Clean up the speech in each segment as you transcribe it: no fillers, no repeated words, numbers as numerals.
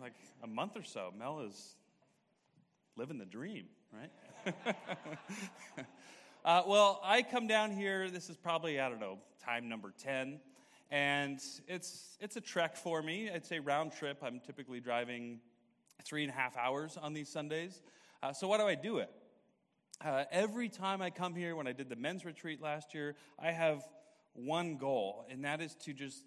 like a month or so. Mel is living the dream, right? Well, I come down here. This is probably, time number 10. And it's a trek for me. It's a round trip. I'm typically driving 3.5 hours on these Sundays. So why do I do it? Every time I come here, when I did the men's retreat last year, I have one goal, and that is to just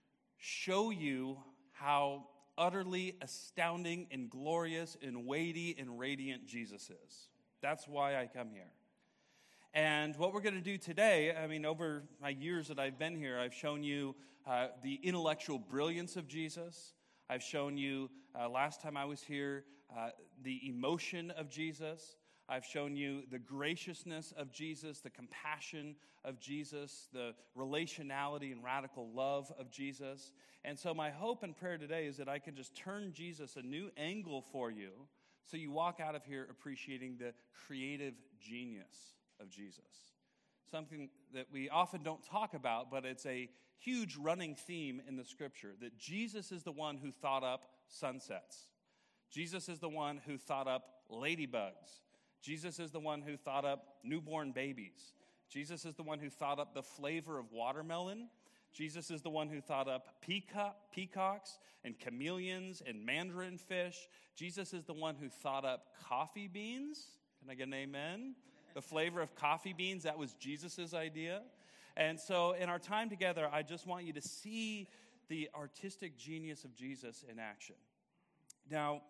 show you how utterly astounding and glorious and weighty and radiant Jesus is. That's why I come here. And what we're going to do today, over my years that I've been here, I've shown you the intellectual brilliance of Jesus. I've shown you, last time I was here, the emotion of Jesus. I've shown you the graciousness of Jesus, the compassion of Jesus, the relationality and radical love of Jesus. And so my hope and prayer today is that I can just turn Jesus a new angle for you so you walk out of here appreciating the creative genius of Jesus. Something that we often don't talk about, but it's a huge running theme in the Scripture, that Jesus is the one who thought up sunsets. Jesus is the one who thought up ladybugs. Jesus is the one who thought up newborn babies. Jesus is the one who thought up the flavor of watermelon. Jesus is the one who thought up peacocks and chameleons and mandarin fish. Jesus is the one who thought up coffee beans. Can I get an amen? The flavor of coffee beans, that was Jesus' idea. And so in our time together, I just want you to see the artistic genius of Jesus in action. Now,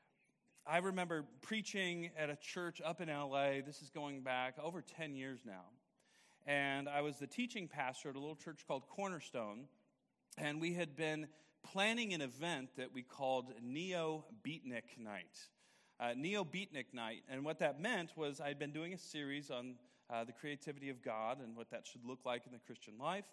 I remember preaching at a church up in LA. This is going back over 10 years now. And I was the teaching pastor at a little church called Cornerstone. And we had been planning an event that we called Neo Beatnik Night. Neo Beatnik Night. And what that meant was I'd been doing a series on the creativity of God and what that should look like in the Christian life.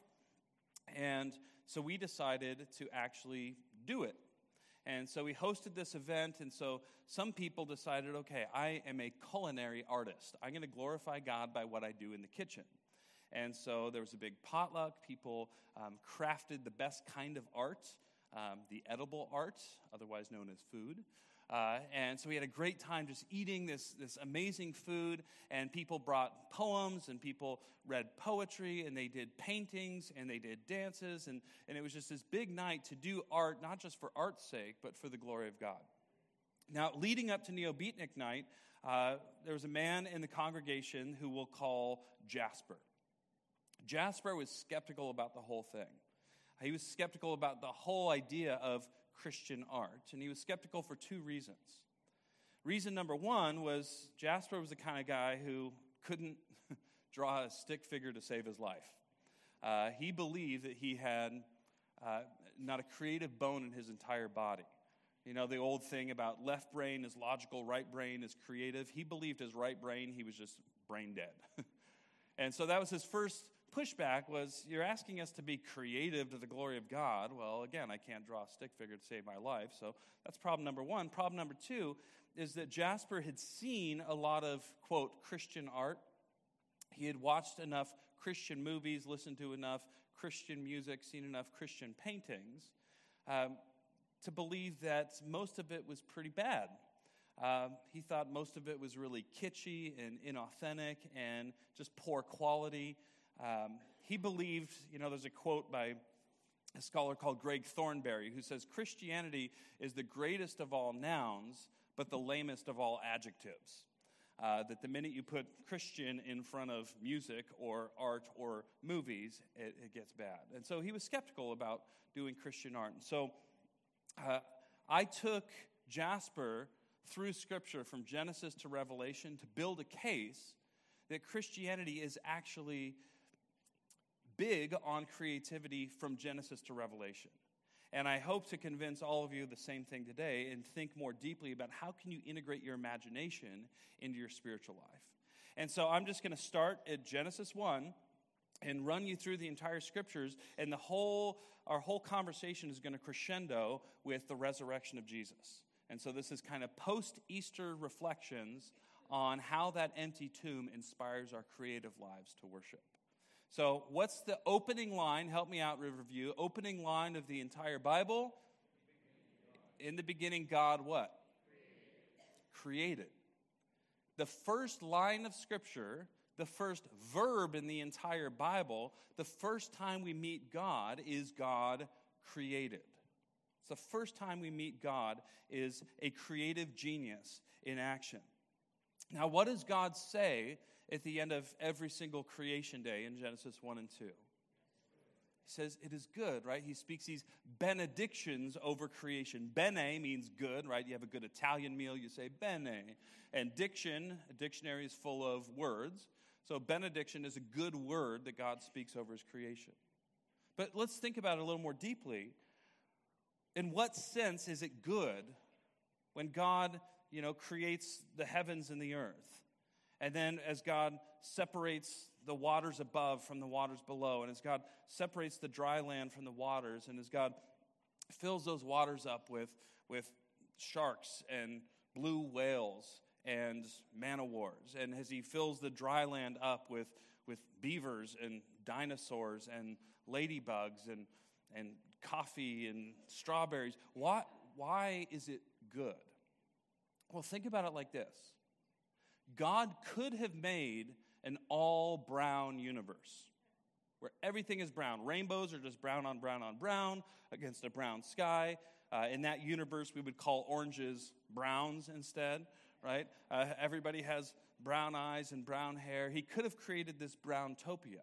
And so we decided to actually do it. And so we hosted this event, and so some people decided, okay, I am a culinary artist. I'm going to glorify God by what I do in the kitchen. And so there was a big potluck. People crafted the best kind of art, the edible art, otherwise known as food. And so we had a great time just eating this amazing food, and people brought poems, and people read poetry, and they did paintings, and they did dances, and it was just this big night to do art, not just for art's sake, but for the glory of God. Now, leading up to Neo Beatnik Night, there was a man in the congregation who we'll call Jasper. Jasper was skeptical about the whole thing. He was skeptical about the whole idea of Christian art, and he was skeptical for two reasons. Reason number one was Jasper was the kind of guy who couldn't draw a stick figure to save his life. He believed that he had not a creative bone in his entire body. You know, the old thing about left brain is logical, right brain is creative. He believed his right brain, he was just brain dead. And so that was his first pushback was, you're asking us to be creative to the glory of God. Well, again, I can't draw a stick figure to save my life, so that's problem number one. Problem number two is that Jasper had seen a lot of, quote, Christian art. He had watched enough Christian movies, listened to enough Christian music, seen enough Christian paintings to believe that most of it was pretty bad. He thought most of it was really kitschy and inauthentic and just poor quality. He believed, there's a quote by a scholar called Greg Thornberry who says, Christianity is the greatest of all nouns, but the lamest of all adjectives. That the minute you put Christian in front of music or art or movies, it gets bad. And so he was skeptical about doing Christian art. And so I took Jasper through Scripture from Genesis to Revelation to build a case that Christianity is actually big on creativity from Genesis to Revelation. And I hope to convince all of you the same thing today and think more deeply about how can you integrate your imagination into your spiritual life. And so I'm just going to start at Genesis 1 and run you through the entire Scriptures, and our whole conversation is going to crescendo with the resurrection of Jesus. And so this is kind of post-Easter reflections on how that empty tomb inspires our creative lives to worship. So what's the opening line? Help me out, Riverview. Opening line of the entire Bible? In the beginning, God what? Created. The first line of Scripture, the first verb in the entire Bible, the first time we meet God is God created. It's the first time we meet God is a creative genius in action. Now, what does God say at the end of every single creation day in Genesis 1 and 2? He says it is good, right? He speaks these benedictions over creation. Bene means good, right? You have a good Italian meal, you say bene. And diction, a dictionary is full of words. So benediction is a good word that God speaks over his creation. But let's think about it a little more deeply. In what sense is it good when God, creates the heavens and the earth? And then as God separates the waters above from the waters below, and as God separates the dry land from the waters, and as God fills those waters up with sharks and blue whales and man-o-wars, and as he fills the dry land up with beavers and dinosaurs and ladybugs and coffee and strawberries, why is it good? Well, think about it like this. God could have made an all-brown universe where everything is brown. Rainbows are just brown on brown on brown against a brown sky. In that universe, we would call oranges browns instead, right? Everybody has brown eyes and brown hair. He could have created this brown-topia.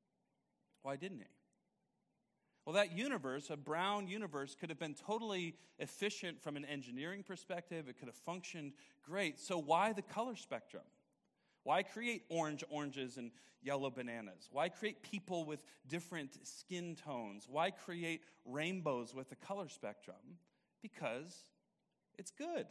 Why didn't he? Well, that universe, a brown universe, could have been totally efficient from an engineering perspective. It could have functioned great. So why the color spectrum? Why create oranges and yellow bananas? Why create people with different skin tones? Why create rainbows with the color spectrum? Because it's good.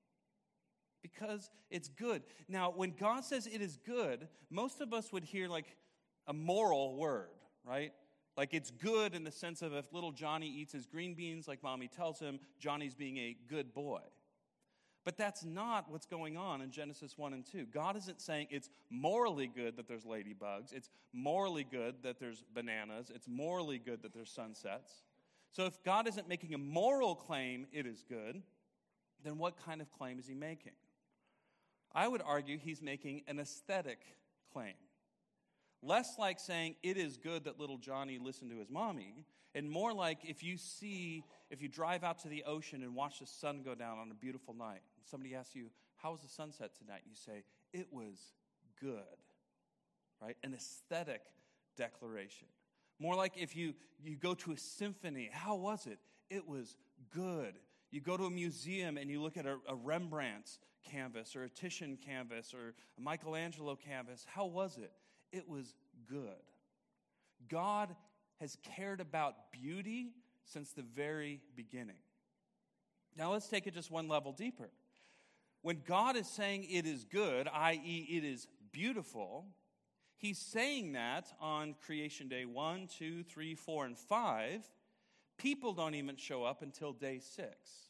Because it's good. Now, when God says it is good, most of us would hear like a moral word, right? Like it's good in the sense of if little Johnny eats his green beans like mommy tells him, Johnny's being a good boy. But that's not what's going on in Genesis 1 and 2. God isn't saying it's morally good that there's ladybugs. It's morally good that there's bananas. It's morally good that there's sunsets. So if God isn't making a moral claim, it is good, then what kind of claim is he making? I would argue he's making an aesthetic claim. Less like saying it is good that little Johnny listened to his mommy, and more like if you drive out to the ocean and watch the sun go down on a beautiful night, and somebody asks you, how was the sunset tonight? You say, it was good, right? An aesthetic declaration. More like if you go to a symphony, how was it? It was good. You go to a museum and you look at a Rembrandt canvas or a Titian canvas or a Michelangelo canvas, how was it? It was good. God has cared about beauty since the very beginning. Now let's take it just one level deeper. When God is saying it is good, i.e. it is beautiful, he's saying that on creation day 1, 2, 3, 4, and 5. People don't even show up until day 6.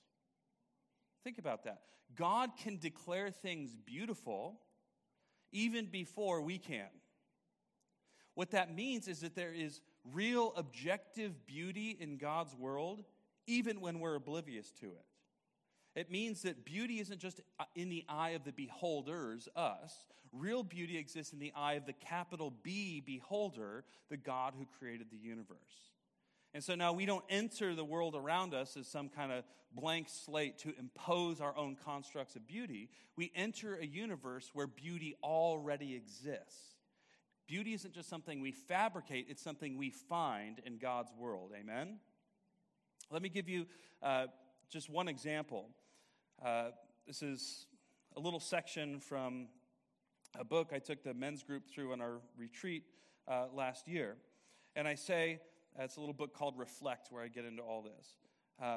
Think about that. God can declare things beautiful even before we can. What that means is that there is real objective beauty in God's world, even when we're oblivious to it. It means that beauty isn't just in the eye of the beholders, us. Real beauty exists in the eye of the capital B beholder, the God who created the universe. And so now we don't enter the world around us as some kind of blank slate to impose our own constructs of beauty. We enter a universe where beauty already exists. Beauty isn't just something we fabricate, it's something we find in God's world. Amen? Let me give you just one example. This is a little section from a book I took the men's group through on our retreat last year. And I say, it's a little book called Reflect, where I get into all this.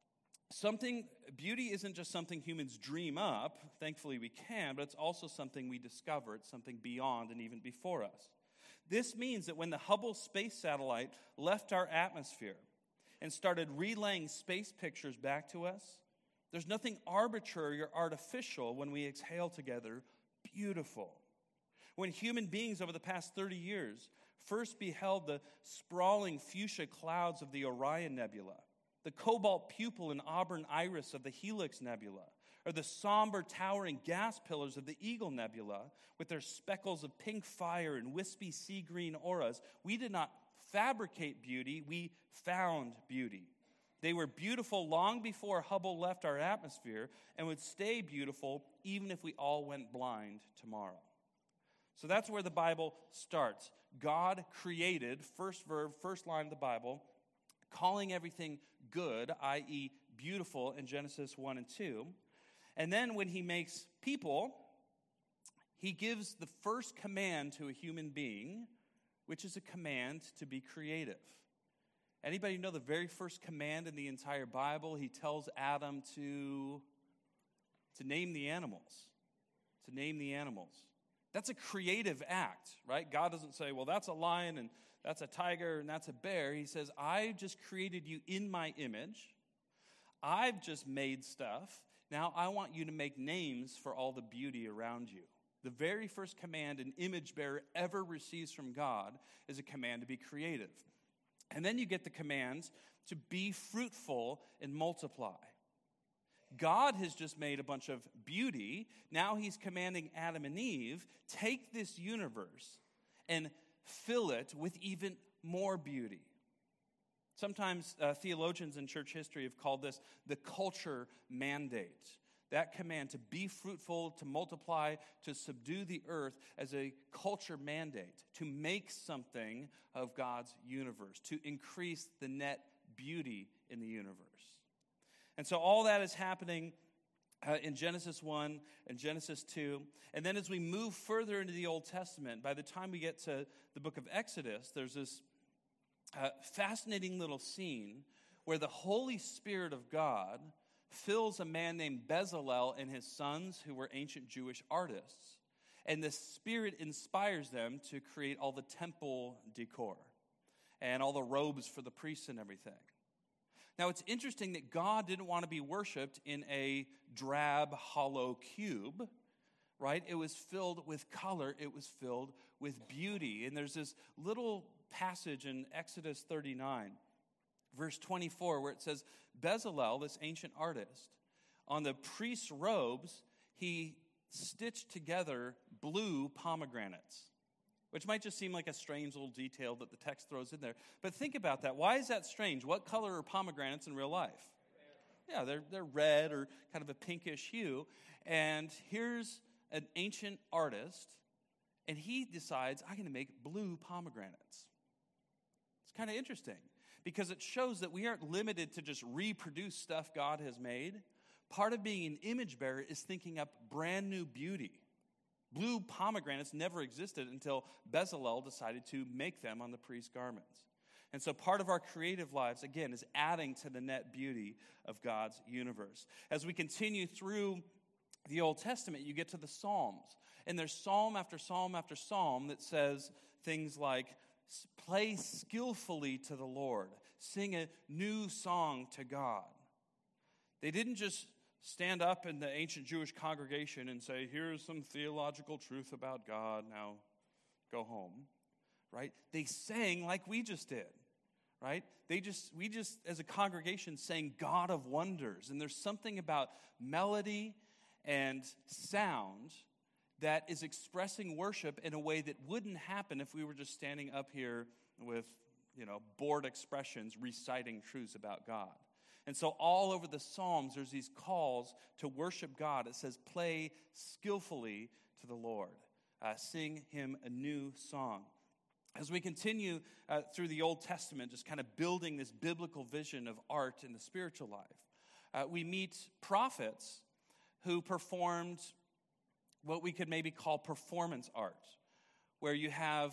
Beauty isn't just something humans dream up. Thankfully we can, but it's also something we discover. It's something beyond and even before us. This means that when the Hubble space satellite left our atmosphere and started relaying space pictures back to us, there's nothing arbitrary or artificial when we exhale together. Beautiful. When human beings over the past 30 years first beheld the sprawling fuchsia clouds of the Orion Nebula, the cobalt pupil and auburn iris of the Helix Nebula, or the somber towering gas pillars of the Eagle Nebula with their speckles of pink fire and wispy sea green auras. We did not fabricate beauty, we found beauty. They were beautiful long before Hubble left our atmosphere and would stay beautiful even if we all went blind tomorrow. So that's where the Bible starts. God created, first verb, first line of the Bible, calling everything good, i.e. beautiful in Genesis 1 and 2. And then when he makes people, he gives the first command to a human being, which is a command to be creative. Anybody know the very first command in the entire Bible? He tells Adam to name the animals. To name the animals. That's a creative act, right? God doesn't say, well, that's a lion and that's a tiger and that's a bear. He says, I just created you in my image. I've just made stuff. Now I want you to make names for all the beauty around you. The very first command an image bearer ever receives from God is a command to be creative. And then you get the commands to be fruitful and multiply. God has just made a bunch of beauty. Now he's commanding Adam and Eve, take this universe and fill it with even more beauty. Sometimes theologians in church history have called this the culture mandate. That command to be fruitful, to multiply, to subdue the earth as a culture mandate, to make something of God's universe, to increase the net beauty in the universe. And so all that is happening in Genesis 1 and Genesis 2. And then as we move further into the Old Testament, by the time we get to the book of Exodus, there's this fascinating little scene where the Holy Spirit of God fills a man named Bezalel and his sons, who were ancient Jewish artists. And the Spirit inspires them to create all the temple decor and all the robes for the priests and everything. Now, it's interesting that God didn't want to be worshipped in a drab, hollow cube, right? It was filled with color. It was filled with beauty. And there's this little passage in Exodus 39, verse 24, where it says, Bezalel, this ancient artist, on the priest's robes, he stitched together blue pomegranates, which might just seem like a strange little detail that the text throws in there. But think about that. Why is that strange? What color are pomegranates in real life? Yeah, they're red or kind of a pinkish hue. And here's an ancient artist, and he decides, I'm going to make blue pomegranates. It's kind of interesting because it shows that we aren't limited to just reproduce stuff God has made. Part of being an image bearer is thinking up brand new beauty. Blue pomegranates never existed until Bezalel decided to make them on the priest's garments. And so part of our creative lives, again, is adding to the net beauty of God's universe. As we continue through the Old Testament, you get to the Psalms. And there's psalm after psalm after psalm that says things like, play skillfully to the Lord. Sing a new song to God. They didn't just stand up in the ancient Jewish congregation and say, here's some theological truth about God, now go home, right? They sang like we just did, right? We just, as a congregation, sang God of Wonders. And there's something about melody and sound that is expressing worship in a way that wouldn't happen if we were just standing up here with, bored expressions reciting truths about God. And so all over the Psalms, there's these calls to worship God. It says, play skillfully to the Lord. Sing him a new song. As we continue through the Old Testament, just kind of building this biblical vision of art in the spiritual life, we meet prophets who performed what we could maybe call performance art, where you have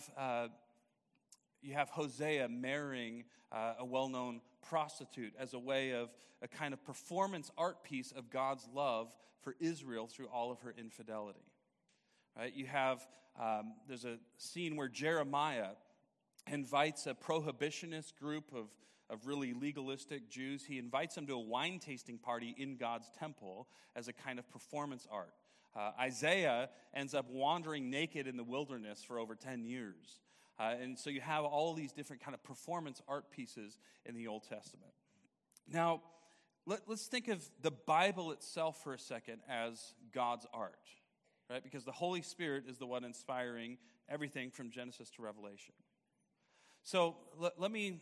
Hosea marrying a well-known prostitute as a way of a kind of performance art piece of God's love for Israel through all of her infidelity. Right? You have, there's a scene where Jeremiah invites a prohibitionist group of really legalistic Jews. He invites them to a wine tasting party in God's temple as a kind of performance art. Isaiah ends up wandering naked in the wilderness for over 10 years. And so you have all these different kind of performance art pieces in the Old Testament. Now, let's think of the Bible itself for a second as God's art, right? Because the Holy Spirit is the one inspiring everything from Genesis to Revelation. So let me,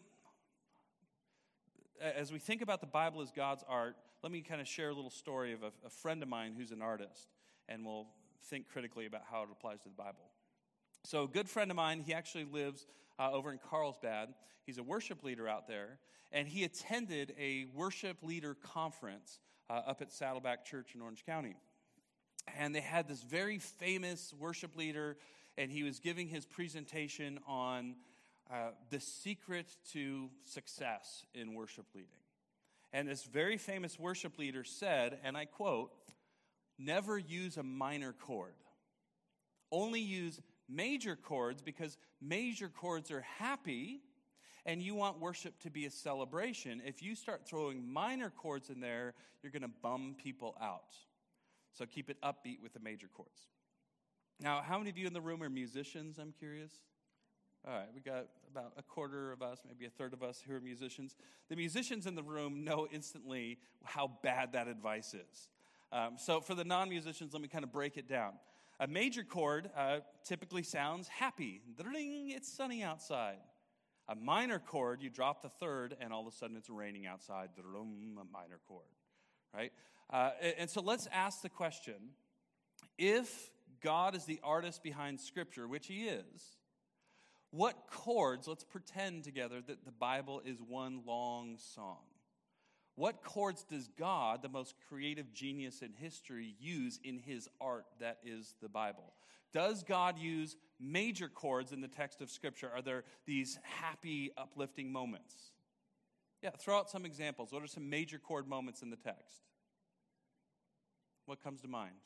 as we think about the Bible as God's art, let me kind of share a little story of a friend of mine who's an artist, and we'll think critically about how it applies to the Bible. So a good friend of mine, he actually lives over in Carlsbad. He's a worship leader out there, and he attended a worship leader conference up at Saddleback Church in Orange County. And they had this very famous worship leader, and he was giving his presentation on the secret to success in worship leading. And this very famous worship leader said, and I quote, "Never use a minor chord. Only use major chords because major chords are happy and you want worship to be a celebration. If you start throwing minor chords in there, you're going to bum people out. So keep it upbeat with the major chords." Now, how many of you in the room are musicians? I'm curious. All right, we got about a quarter of us, maybe a third of us who are musicians. The musicians in the room know instantly how bad that advice is. So for the non-musicians, let me kind of break it down. A major chord typically sounds happy. Ding, it's sunny outside. A minor chord, you drop the third, and all of a sudden it's raining outside. A minor chord, right? And so let's ask the question, if God is the artist behind Scripture, which he is, what chords, let's pretend together that the Bible is one long song. What chords does God, the most creative genius in history, use in his art that is the Bible? Does God use major chords in the text of Scripture? Are there these happy, uplifting moments? Yeah, throw out some examples. What are some major chord moments in the text? What comes to mind?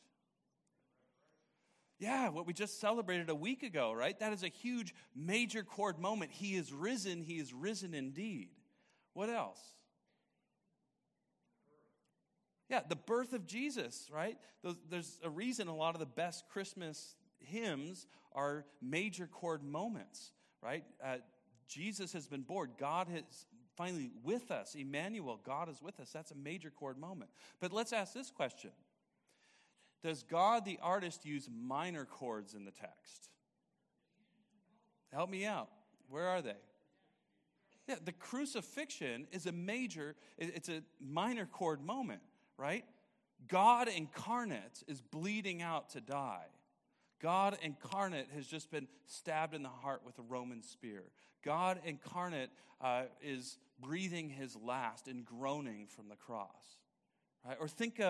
Yeah, what we just celebrated a week ago, right? That is a huge major chord moment. He is risen indeed. What else? Yeah, the birth of Jesus, right? There's a reason a lot of the best Christmas hymns are major chord moments, right? Jesus has been born. God is finally with us. Emmanuel, God is with us. That's a major chord moment. But let's ask this question. Does God, the artist, use minor chords in the text? Help me out. Where are they? Yeah, the crucifixion is it's a minor chord moment, right? God incarnate is bleeding out to die. God incarnate has just been stabbed in the heart with a Roman spear. God incarnate is breathing his last and groaning from the cross, right? Or think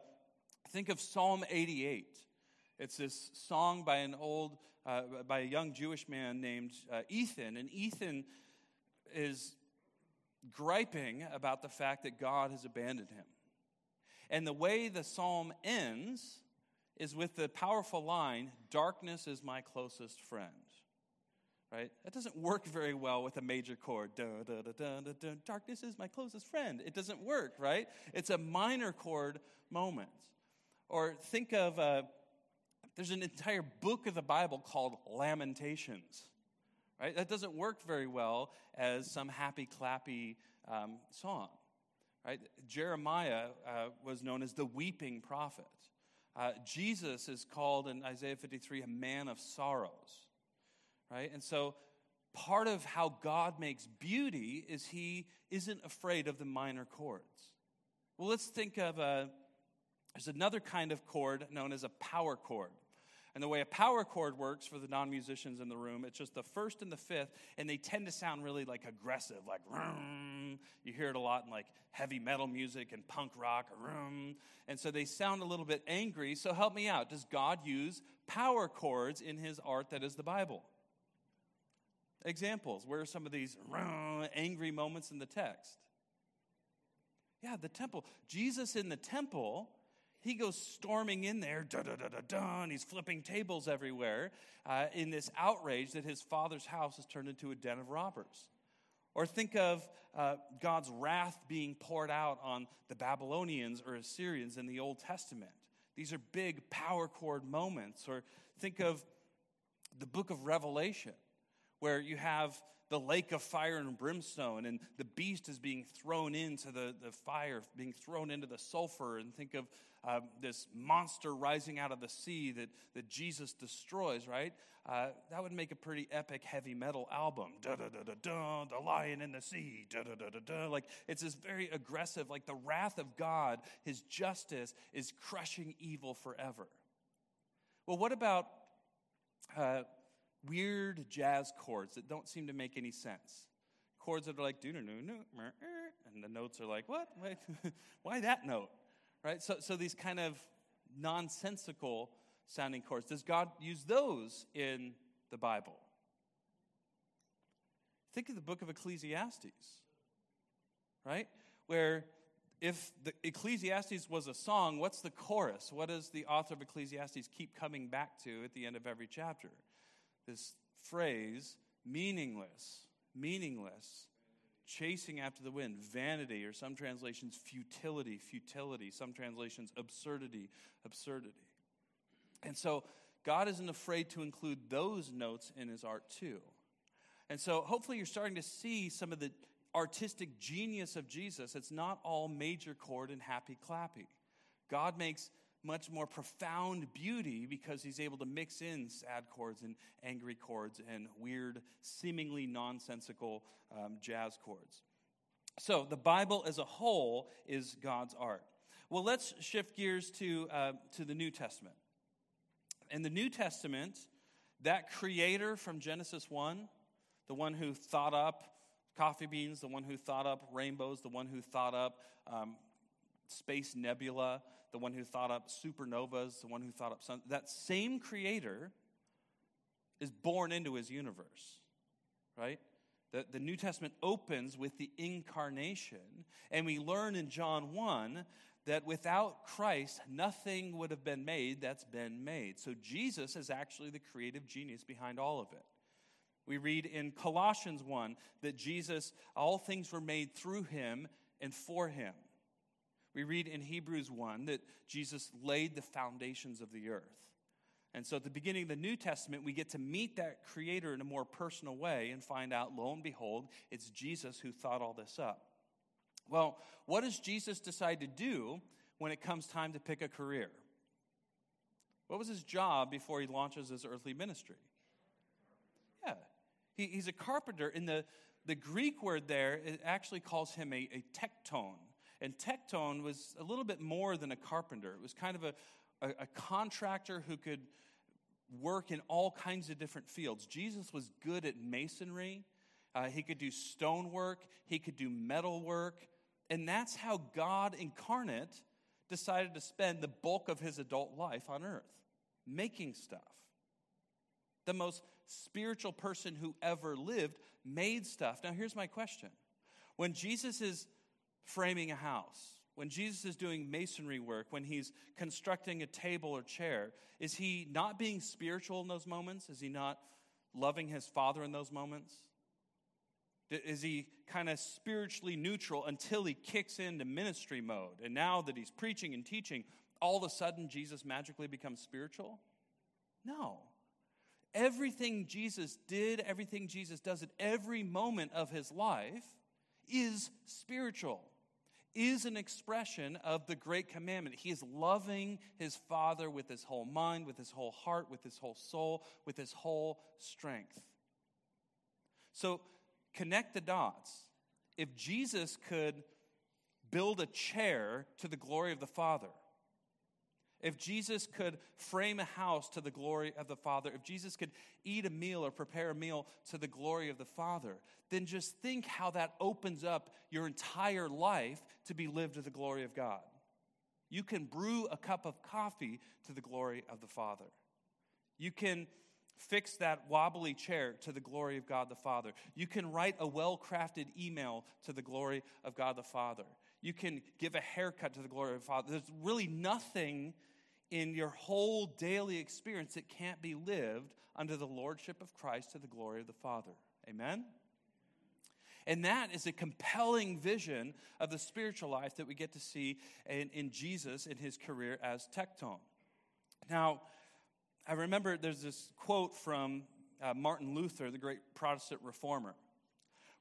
of Psalm 88. It's this song by by a young Jewish man named Ethan, and Ethan is griping about the fact that God has abandoned him. And the way the psalm ends is with the powerful line, "Darkness is my closest friend." Right? That doesn't work very well with a major chord. Dun, dun, dun, dun, dun, dun. Darkness is my closest friend. It doesn't work, right? It's a minor chord moment. Or think of, there's an entire book of the Bible called Lamentations, right? That doesn't work very well as some happy, clappy song, right? Jeremiah was known as the weeping prophet. Jesus is called in Isaiah 53 a man of sorrows, right? And so part of how God makes beauty is he isn't afraid of the minor chords. Well, let's think of there's another kind of chord known as a power chord. And the way a power chord works for the non-musicians in the room, it's just the first and the fifth, and they tend to sound really like aggressive, like rum. You hear it a lot in like heavy metal music and punk rock, rum. And so they sound a little bit angry. So help me out. Does God use power chords in his art that is the Bible? Examples. Where are some of these angry moments in the text? Yeah, the temple. Jesus in the temple, he goes storming in there, and he's flipping tables everywhere in this outrage that his father's house has turned into a den of robbers. Or think of God's wrath being poured out on the Babylonians or Assyrians in the Old Testament. These are big power chord moments. Or think of the book of Revelation, where you have the lake of fire and brimstone, and the beast is being thrown into the fire, being thrown into the sulfur, and think of this monster rising out of the sea that Jesus destroys, right? That would make a pretty epic heavy metal album. Da-da-da-da-da, the lion in the sea, da-da-da-da-da. Like, it's this very aggressive, like the wrath of God, his justice is crushing evil forever. Well, what about weird jazz chords that don't seem to make any sense? Chords that are like, and the notes are like, what? Wait, why that note? Right? So these kind of nonsensical sounding chords. Does God use those in the Bible? Think of the book of Ecclesiastes, right? Where if the Ecclesiastes was a song, what's the chorus? What does the author of Ecclesiastes keep coming back to at the end of every chapter? This phrase, meaningless, chasing after the wind, vanity, or some translations, futility, some translations, absurdity. And so God isn't afraid to include those notes in his art too. And so hopefully you're starting to see some of the artistic genius of Jesus. It's not all major chord and happy clappy. God makes much more profound beauty because he's able to mix in sad chords and angry chords and weird, seemingly nonsensical jazz chords. So the Bible as a whole is God's art. Well, let's shift gears to the New Testament. In the New Testament, that creator from Genesis 1, the one who thought up coffee beans, the one who thought up rainbows, the one who thought up space nebula, the one who thought up supernovas, the one who thought up sun, that same creator is born into his universe, right? The New Testament opens with the incarnation, and we learn in John 1 that without Christ, nothing would have been made that's been made. So Jesus is actually the creative genius behind all of it. We read in Colossians 1 that Jesus, all things were made through him and for him. We read in Hebrews 1 that Jesus laid the foundations of the earth. And so at the beginning of the New Testament, we get to meet that creator in a more personal way and find out, lo and behold, it's Jesus who thought all this up. Well, what does Jesus decide to do when it comes time to pick a career? What was his job before he launches his earthly ministry? Yeah, he's a carpenter. In the Greek word there, it actually calls him a tekton. And tekton was a little bit more than a carpenter. It was kind of a contractor who could work in all kinds of different fields. Jesus was good at masonry. He could do stonework. He could do metal work. And that's how God incarnate decided to spend the bulk of his adult life on earth, making stuff. The most spiritual person who ever lived made stuff. Now, here's my question. When Jesus is framing a house, when Jesus is doing masonry work, when he's constructing a table or chair, is he not being spiritual in those moments? Is he not loving his Father in those moments? Is he kind of spiritually neutral until he kicks into ministry mode? And now that he's preaching and teaching, all of a sudden Jesus magically becomes spiritual? No. Everything Jesus did, everything Jesus does at every moment of his life is spiritual, is an expression of the great commandment. He is loving his Father with his whole mind, with his whole heart, with his whole soul, with his whole strength. So connect the dots. If Jesus could build a chair to the glory of the Father, if Jesus could frame a house to the glory of the Father, if Jesus could eat a meal or prepare a meal to the glory of the Father, then just think how that opens up your entire life to be lived to the glory of God. You can brew a cup of coffee to the glory of the Father. You can fix that wobbly chair to the glory of God the Father. You can write a well-crafted email to the glory of God the Father. You can give a haircut to the glory of the Father. There's really nothing in your whole daily experience that can't be lived under the lordship of Christ to the glory of the Father. Amen? And that is a compelling vision of the spiritual life that we get to see in Jesus in his career as tekton. Now, I remember there's this quote from Martin Luther, the great Protestant reformer.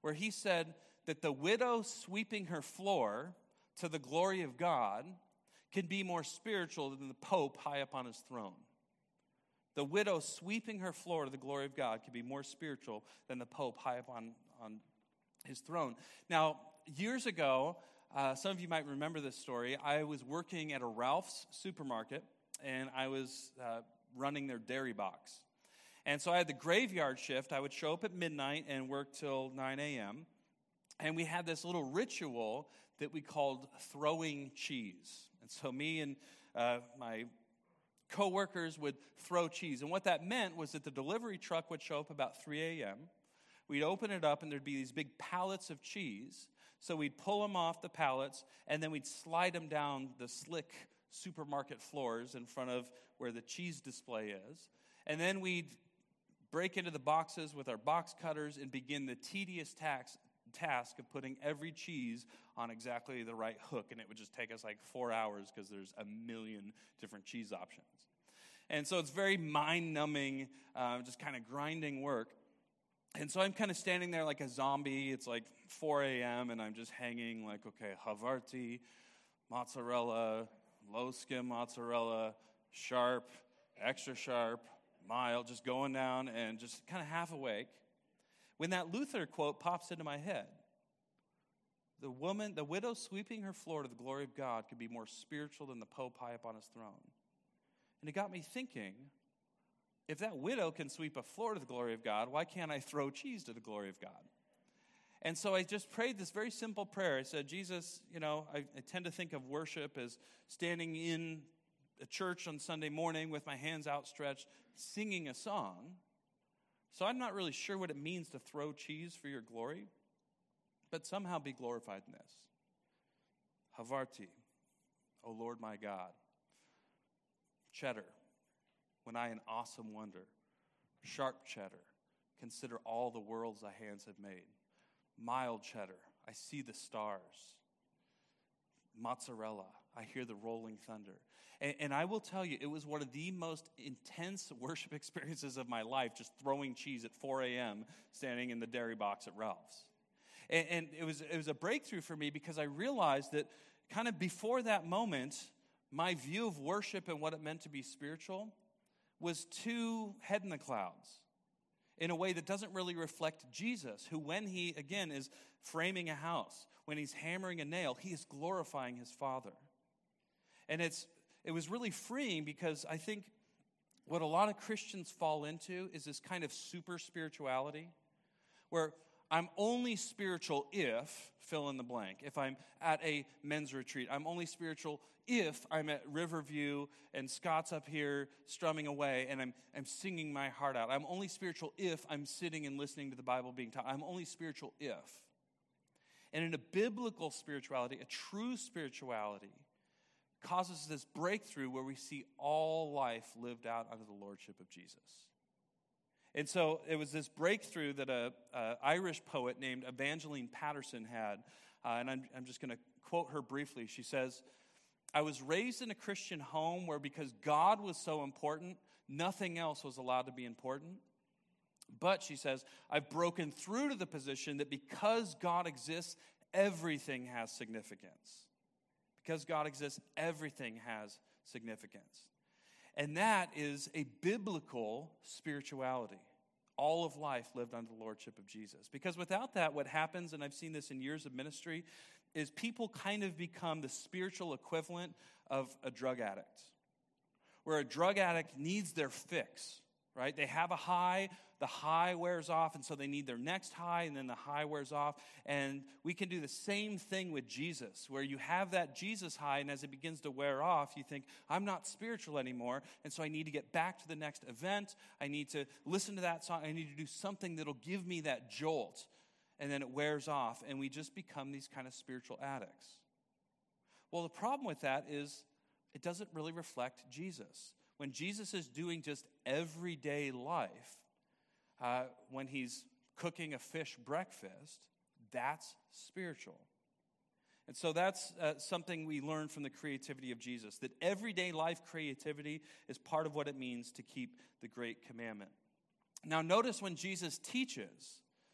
where he said that the widow sweeping her floor to the glory of God can be more spiritual than the Pope high up on his throne. The widow sweeping her floor to the glory of God can be more spiritual than the Pope high up on his throne. Now, years ago, some of you might remember this story. I was working at a Ralph's supermarket, and I was running their dairy box. And so I had the graveyard shift. I would show up at midnight and work till 9 a.m., and we had this little ritual that we called throwing cheese. And so me and my coworkers would throw cheese. And what that meant was that the delivery truck would show up about 3 a.m. We'd open it up, and there'd be these big pallets of cheese. So we'd pull them off the pallets, and then we'd slide them down the slick supermarket floors in front of where the cheese display is. And then we'd break into the boxes with our box cutters and begin the tedious task of putting every cheese on exactly the right hook, and it would just take us like 4 hours because there's a million different cheese options. And so it's very mind-numbing, just kind of grinding work. And so I'm kind of standing there like a zombie. It's like 4 a.m., and I'm just hanging like, okay, Havarti, mozzarella, low-skim mozzarella, sharp, extra sharp, mild, just going down and just kind of half awake, when that Luther quote pops into my head. The widow sweeping her floor to the glory of God could be more spiritual than the Pope high up on his throne. And it got me thinking, if that widow can sweep a floor to the glory of God, why can't I throw cheese to the glory of God? And so I just prayed this very simple prayer. I said, Jesus, I tend to think of worship as standing in a church on Sunday morning with my hands outstretched, singing a song. So I'm not really sure what it means to throw cheese for your glory, but somehow be glorified in this. Havarti, O Lord my God. Cheddar, when I an awesome wonder. Sharp cheddar, consider all the worlds thy hands have made. Mild cheddar, I see the stars. Mozzarella, I hear the rolling thunder. And I will tell you, it was one of the most intense worship experiences of my life, just throwing cheese at 4 a.m., standing in the dairy box at Ralph's. And it was a breakthrough for me because I realized that kind of before that moment, my view of worship and what it meant to be spiritual was too head in the clouds in a way that doesn't really reflect Jesus, who when he, again, is framing a house, when he's hammering a nail, he is glorifying his Father. And it was really freeing because I think what a lot of Christians fall into is this kind of super spirituality where I'm only spiritual if, fill in the blank. If I'm at a men's retreat, I'm only spiritual if I'm at Riverview and Scott's up here strumming away and I'm singing my heart out. I'm only spiritual if I'm sitting and listening to the Bible being taught. I'm only spiritual if. And in a biblical spirituality, a true spirituality, causes this breakthrough where we see all life lived out under the lordship of Jesus. And so it was this breakthrough that a Irish poet named Evangeline Patterson had, and I'm just going to quote her briefly. She says, I was raised in a Christian home where because God was so important, nothing else was allowed to be important. But, she says, I've broken through to the position that because God exists, everything has significance. Because God exists, everything has significance. And that is a biblical spirituality. All of life lived under the lordship of Jesus. Because without that, what happens, and I've seen this in years of ministry, is people kind of become the spiritual equivalent of a drug addict. Where a drug addict needs their fix, right? They have a high, the high wears off, and so they need their next high, and then the high wears off. And we can do the same thing with Jesus, where you have that Jesus high, and as it begins to wear off, you think, I'm not spiritual anymore, and so I need to get back to the next event. I need to listen to that song. I need to do something that'll give me that jolt. And then it wears off, and we just become these kind of spiritual addicts. Well, the problem with that is it doesn't really reflect Jesus. When Jesus is doing just everyday life, when he's cooking a fish breakfast, that's spiritual. And so that's something we learn from the creativity of Jesus, that everyday life creativity is part of what it means to keep the great commandment. Now notice when Jesus teaches,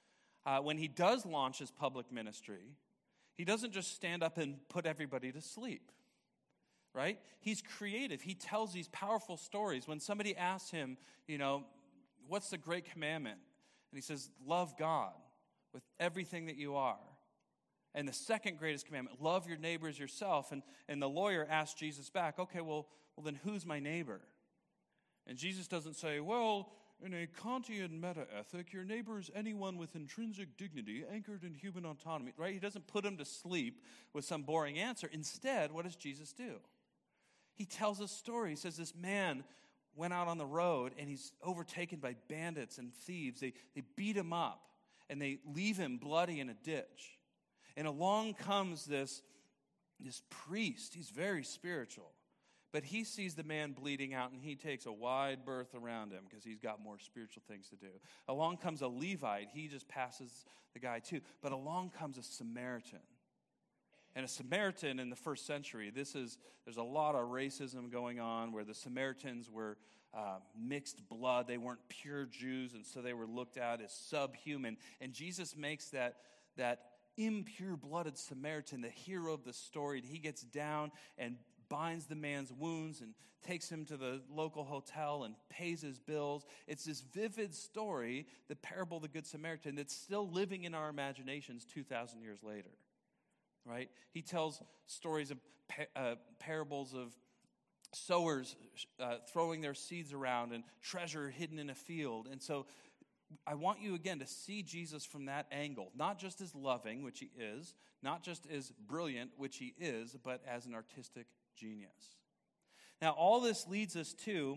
when he does launch his public ministry, he doesn't just stand up and put everybody to sleep, right? He's creative. He tells these powerful stories. When somebody asks him, what's the great commandment? And he says, love God with everything that you are. And the second greatest commandment, love your neighbor as yourself. And the lawyer asked Jesus back, okay, well, then who's my neighbor? And Jesus doesn't say, well, in a Kantian meta-ethic, your neighbor is anyone with intrinsic dignity anchored in human autonomy, right? He doesn't put him to sleep with some boring answer. Instead, what does Jesus do? He tells a story. He says this man went out on the road and he's overtaken by bandits and thieves. They beat him up and they leave him bloody in a ditch. And along comes this priest. He's very spiritual. But he sees the man bleeding out, and he takes a wide berth around him because he's got more spiritual things to do. Along comes a Levite. He just passes the guy too. But along comes a Samaritan. And a Samaritan in the first century, there's a lot of racism going on where the Samaritans were mixed blood. They weren't pure Jews, and so they were looked at as subhuman. And Jesus makes that impure-blooded Samaritan the hero of the story. And he gets down and binds the man's wounds and takes him to the local hotel and pays his bills. It's this vivid story, the parable of the Good Samaritan, that's still living in our imaginations 2,000 years later, right? He tells stories of parables of sowers throwing their seeds around and treasure hidden in a field. And so I want you, again, to see Jesus from that angle, not just as loving, which he is, not just as brilliant, which he is, but as an artistic genius. Now, all this leads us to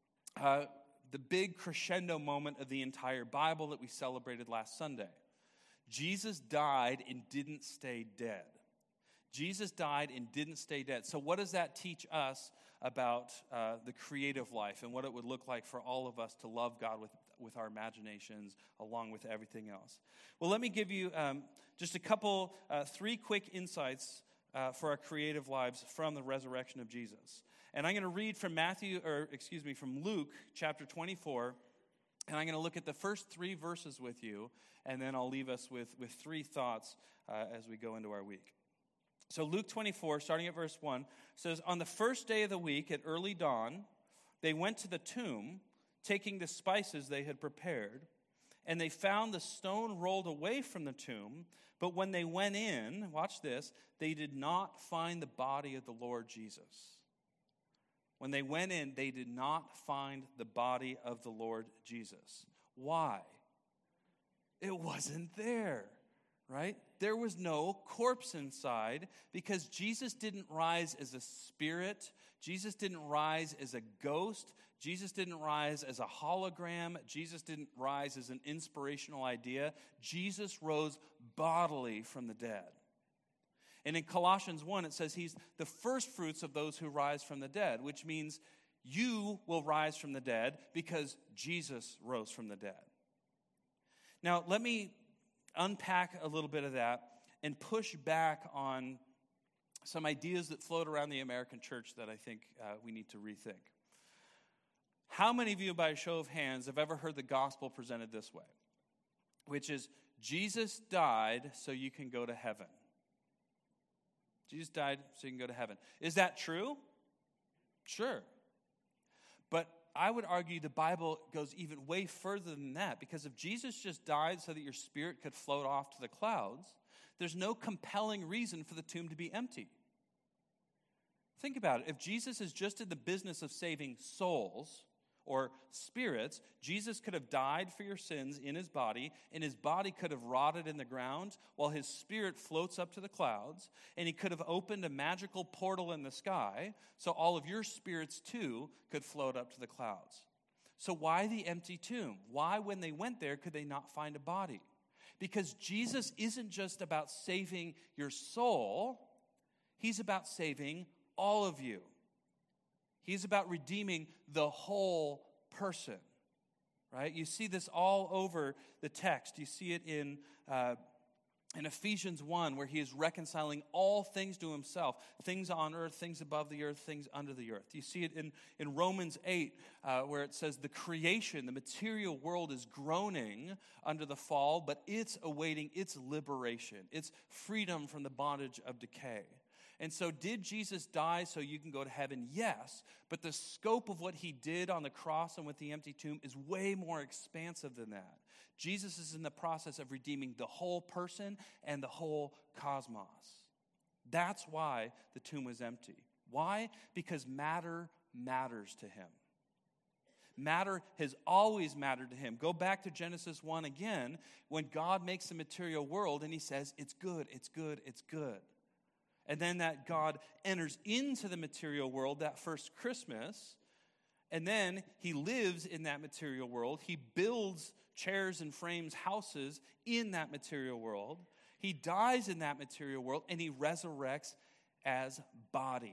the big crescendo moment of the entire Bible that we celebrated last Sunday. Jesus died and didn't stay dead. Jesus died and didn't stay dead. So what does that teach us about the creative life and what it would look like for all of us to love God with our imaginations along with everything else? Well, let me give you just a couple, 3 quick insights for our creative lives from the resurrection of Jesus. And I'm going to read from from Luke chapter 24, and I'm going to look at the first 3 verses with you, and then I'll leave us with 3 thoughts as we go into our week. So Luke 24, starting at verse 1, says, "On the first day of the week at early dawn, they went to the tomb, taking the spices they had prepared, and they found the stone rolled away from the tomb. But when they went in," watch this, "they did not find the body of the Lord Jesus." When they went in, they did not find the body of the Lord Jesus. Why? It wasn't there, right? There was no corpse inside because Jesus didn't rise as a spirit. Jesus didn't rise as a ghost. Jesus didn't rise as a hologram. Jesus didn't rise as an inspirational idea. Jesus rose bodily from the dead. And in Colossians 1, it says he's the first fruits of those who rise from the dead, which means you will rise from the dead because Jesus rose from the dead. Now, let me unpack a little bit of that and push back on some ideas that float around the American church that I think we need to rethink. How many of you, by a show of hands, have ever heard the gospel presented this way? Which is, Jesus died so you can go to heaven. Jesus died so you can go to heaven. Is that true? Sure. But I would argue the Bible goes even way further than that, because if Jesus just died so that your spirit could float off to the clouds, there's no compelling reason for the tomb to be empty. Think about it. If Jesus is just in the business of saving souls or spirits, Jesus could have died for your sins in his body, and his body could have rotted in the ground while his spirit floats up to the clouds, and he could have opened a magical portal in the sky so all of your spirits too could float up to the clouds. So why the empty tomb? Why, when they went there, could they not find a body? Because Jesus isn't just about saving your soul, he's about saving all of you. He's about redeeming the whole person, right? You see this all over the text. You see it in in Ephesians 1, where he is reconciling all things to himself, things on earth, things above the earth, things under the earth. You see it in Romans 8, where it says the creation, the material world is groaning under the fall, but it's awaiting its liberation, its freedom from the bondage of decay. And so did Jesus die so you can go to heaven? Yes, but the scope of what he did on the cross and with the empty tomb is way more expansive than that. Jesus is in the process of redeeming the whole person and the whole cosmos. That's why the tomb was empty. Why? Because matter matters to him. Matter has always mattered to him. Go back to Genesis 1 again, when God makes the material world and he says, it's good, it's good, it's good. And then that God enters into the material world that first Christmas, and then he lives in that material world. He builds chairs and frames houses in that material world. He dies in that material world, and he resurrects as body.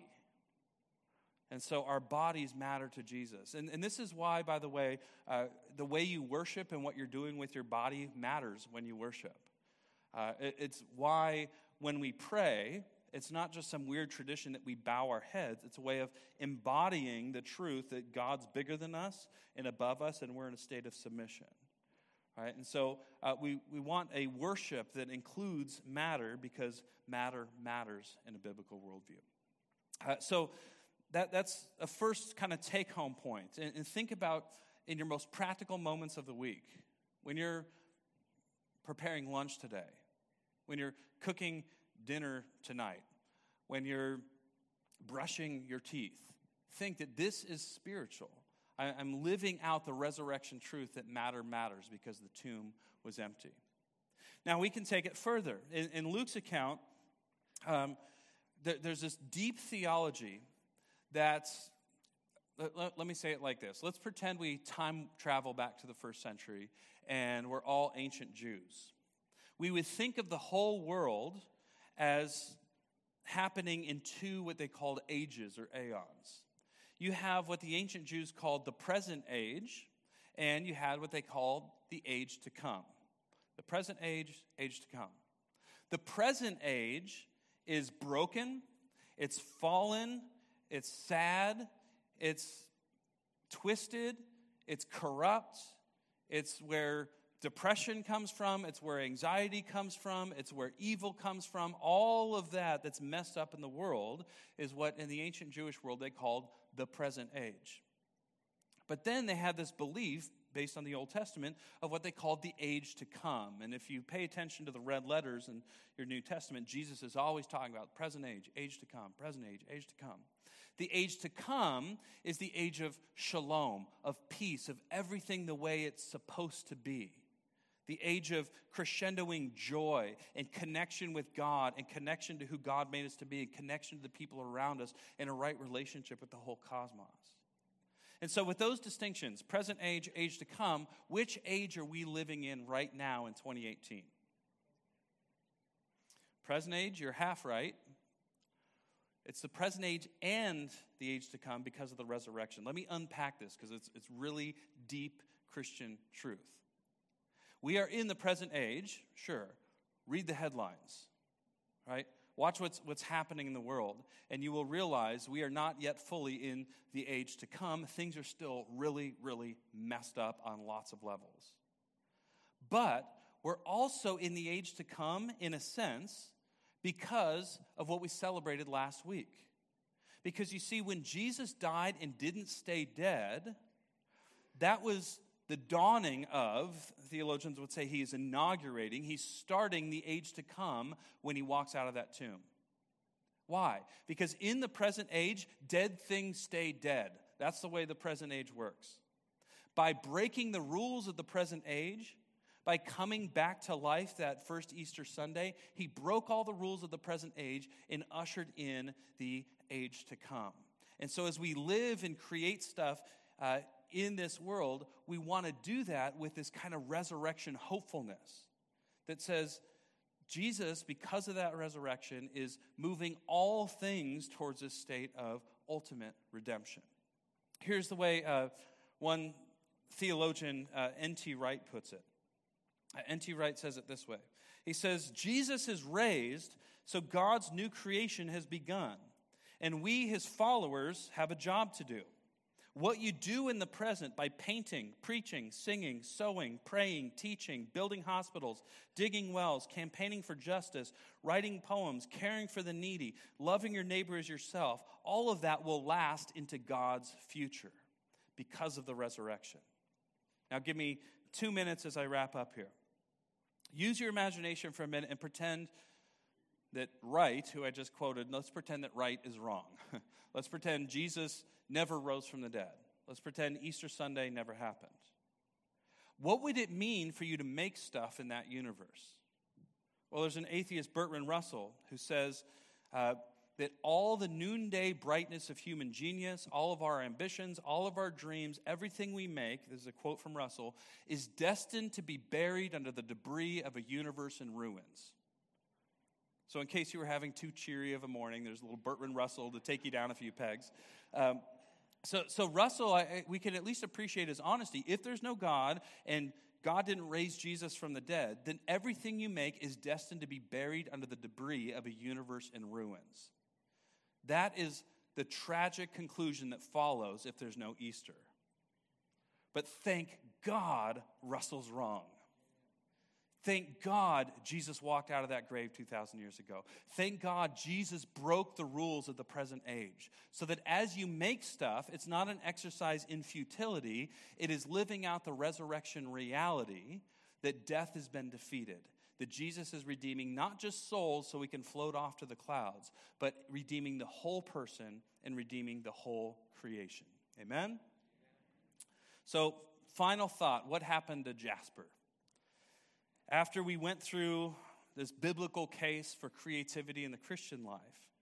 And so our bodies matter to Jesus. And this is why, by the way you worship and what you're doing with your body matters when you worship. It's why when we pray, it's not just some weird tradition that we bow our heads. It's a way of embodying the truth that God's bigger than us and above us, and we're in a state of submission. Right? And so we want a worship that includes matter, because matter matters in a biblical worldview. So that's a first kind of take-home point. And think about in your most practical moments of the week, when you're preparing lunch today, when you're cooking dinner tonight, when you're brushing your teeth, think that this is spiritual. I'm living out the resurrection truth that matter matters because the tomb was empty. Now we can take it further. In Luke's account, there's this deep theology that's, let me say it like this. Let's pretend we time travel back to the first century and we're all ancient Jews. We would think of the whole world as happening in two what they called ages or aeons. You have what the ancient Jews called the present age, and you had what they called the age to come. The present age, age to come. The present age is broken, it's fallen, it's sad, it's twisted, it's corrupt, it's where depression comes from, it's where anxiety comes from, it's where evil comes from. All of that that's messed up in the world is what in the ancient Jewish world they called the present age. But then they had this belief, based on the Old Testament, of what they called the age to come. And if you pay attention to the red letters in your New Testament, Jesus is always talking about present age to come, present age to come. The age to come is the age of shalom, of peace, of everything the way it's supposed to be. The age of crescendoing joy and connection with God and connection to who God made us to be and connection to the people around us and a right relationship with the whole cosmos. And so with those distinctions, present age, age to come, which age are we living in right now in 2018? Present age, you're half right. It's the present age and the age to come because of the resurrection. Let me unpack this because it's really deep Christian truth. We are in the present age, sure. Read the headlines, right? Watch what's happening in the world, and you will realize we are not yet fully in the age to come. Things are still really, really messed up on lots of levels. But we're also in the age to come, in a sense, because of what we celebrated last week. Because you see, when Jesus died and didn't stay dead, that was the dawning of, theologians would say he is inaugurating, he's starting the age to come when he walks out of that tomb. Why? Because in the present age, dead things stay dead. That's the way the present age works. By breaking the rules of the present age, by coming back to life that first Easter Sunday, he broke all the rules of the present age and ushered in the age to come. And so as we live and create stuff in this world, we want to do that with this kind of resurrection hopefulness that says Jesus, because of that resurrection, is moving all things towards a state of ultimate redemption. Here's the way one theologian, N.T. Wright, puts it. N.T. Wright says it this way. He says, Jesus is raised, so God's new creation has begun, and we, his followers, have a job to do. What you do in the present by painting, preaching, singing, sewing, praying, teaching, building hospitals, digging wells, campaigning for justice, writing poems, caring for the needy, loving your neighbor as yourself, all of that will last into God's future because of the resurrection. Now give me 2 minutes as I wrap up here. Use your imagination for a minute and pretend that Wright, who I just quoted, let's pretend that Wright is wrong. Let's pretend Jesus never rose from the dead. Let's pretend Easter Sunday never happened. What would it mean for you to make stuff in that universe? Well, there's an atheist, Bertrand Russell, who says that all the noonday brightness of human genius, all of our ambitions, all of our dreams, everything we make, this is a quote from Russell, is destined to be buried under the debris of a universe in ruins. So in case you were having too cheery of a morning, there's a little Bertrand Russell to take you down a few pegs. So Russell, we can at least appreciate his honesty. If there's no God and God didn't raise Jesus from the dead, then everything you make is destined to be buried under the debris of a universe in ruins. That is the tragic conclusion that follows if there's no Easter. But thank God Russell's wrong. Thank God Jesus walked out of that grave 2,000 years ago. Thank God Jesus broke the rules of the present age. So that as you make stuff, it's not an exercise in futility. It is living out the resurrection reality that death has been defeated. That Jesus is redeeming not just souls so we can float off to the clouds, but redeeming the whole person and redeeming the whole creation. Amen? So, final thought. What happened to Jasper? After we went through this biblical case for creativity in the Christian life,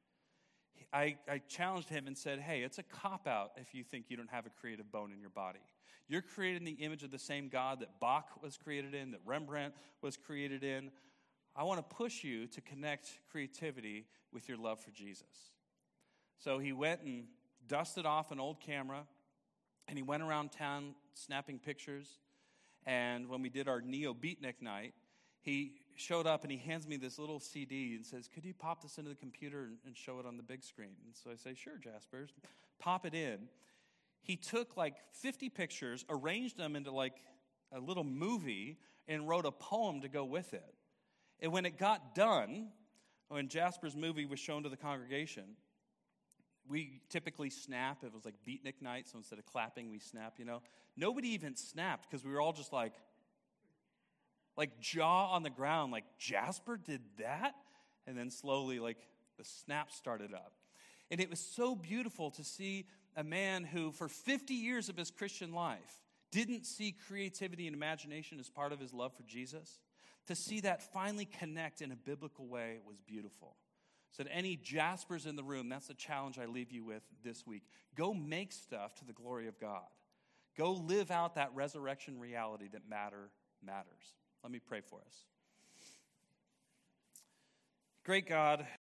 I challenged him and said, hey, it's a cop-out if you think you don't have a creative bone in your body. You're created in the image of the same God that Bach was created in, that Rembrandt was created in. I want to push you to connect creativity with your love for Jesus. So he went and dusted off an old camera, and he went around town snapping pictures. And when we did our Neo Beatnik night, he showed up and he hands me this little CD and says, could you pop this into the computer and show it on the big screen? And so I say, sure, Jasper, pop it in. He took like 50 pictures, arranged them into like a little movie, and wrote a poem to go with it. And when it got done, when Jasper's movie was shown to the congregation, we typically snap. It was like beatnik night, so instead of clapping, we snap, Nobody even snapped because we were all just like jaw on the ground, like, Jasper did that? And then slowly, the snap started up. And it was so beautiful to see a man who, for 50 years of his Christian life, didn't see creativity and imagination as part of his love for Jesus. To see that finally connect in a biblical way was beautiful. So to any Jaspers in the room, that's the challenge I leave you with this week. Go make stuff to the glory of God. Go live out that resurrection reality that matters. Let me pray for us. Great God,